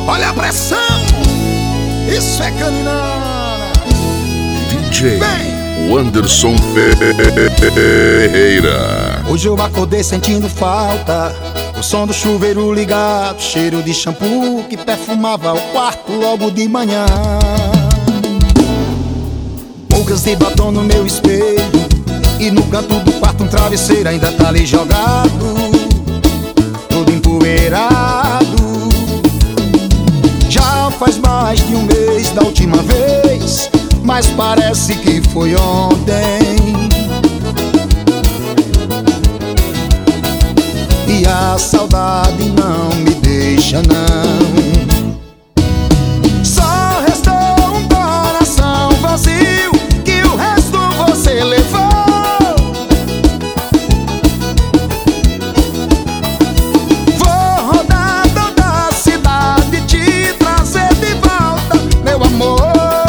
Olha a pressão, isso é caninana. DJ Vem. Wanderson Ferreira. Hoje eu acordei sentindo falta, o som do chuveiro ligado, cheiro de shampoo que perfumava o quarto logo de manhã. Bocas de batom no meu espelho, e no canto do quarto um travesseiro ainda tá ali jogado, todo empoeirado. Já faz mais de um mês da última vez, mas parece que foi ontem. E a saudade não me deixa não. Só restou um coração vazio, que o resto você levou. Vou rodar toda a cidade, te trazer de volta, meu amor.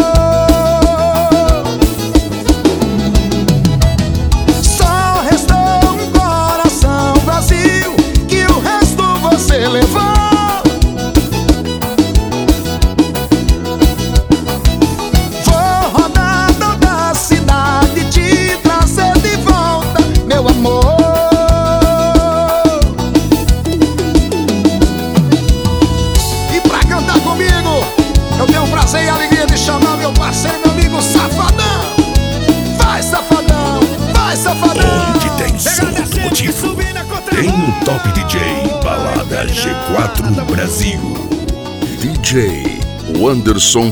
Só restou um coração vazio, que o resto você levou. Vou rodar toda a cidade, te trazer de volta, meu amor. E pra cantar comigo, eu tenho o prazer e a alegria de chamar meu parceiro, meu amigo Safadão. Vai, Safadão, vai, Safadão. Onde tem som automotivo, tem um Top DJ Balada G4 Brasil. DJ Wanderson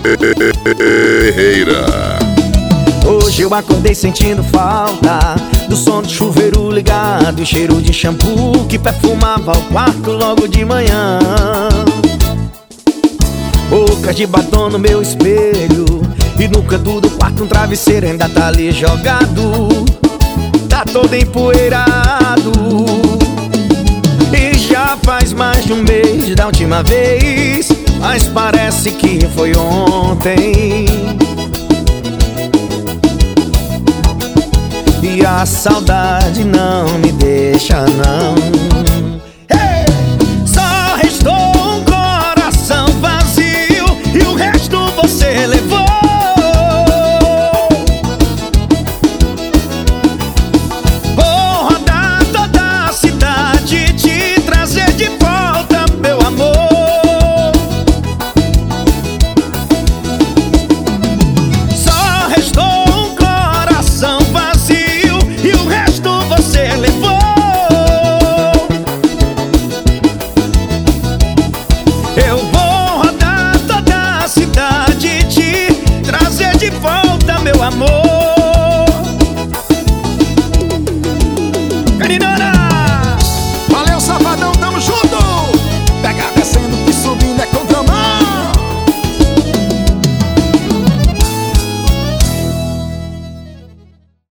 Ferreira. Hoje eu acordei sentindo falta do som do chuveiro ligado, o cheiro de shampoo que perfumava o quarto logo de manhã. Bocas de batom no meu espelho, e no canto do quarto um travesseiro ainda tá ali jogado, tá todo empoeirado. E já faz mais de um mês da última vez, mas parece que foi ontem. E a saudade não me deixa não.